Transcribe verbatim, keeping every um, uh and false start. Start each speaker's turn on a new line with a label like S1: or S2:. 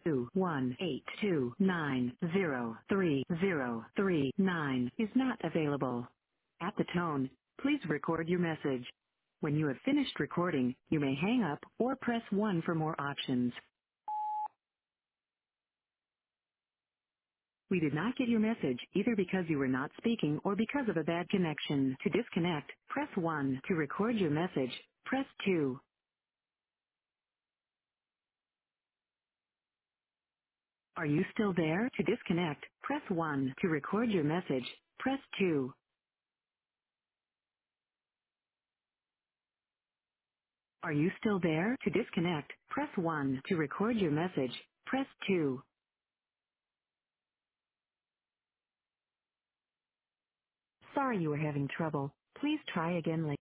S1: two one eight two nine zero three zero three nine is not available. At the tone, please record your message. When you have finished recording, you may hang up or press one for more options. We did not get your message either because you were not speaking or because of a bad connection. To disconnect, press one. To record your message, press two. Are you still there? To disconnect, press one. To record your message, press two. Are you still there? To disconnect, press one. To record your message, press two. Sorry you are having trouble. Please try again later.